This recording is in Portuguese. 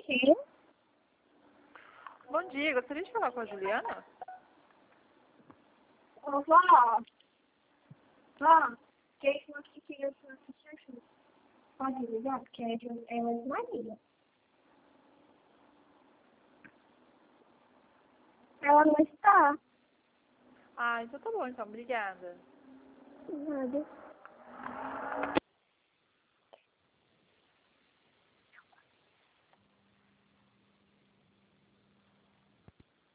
Sim. Bom dia, gostaria de falar com a Juliana? Ô, vó. Vó, que você queria que você assistisse? Pode ligar, porque ela é de Maria. Ela não está. Ah, então tá bom, então. Obrigada. Nada.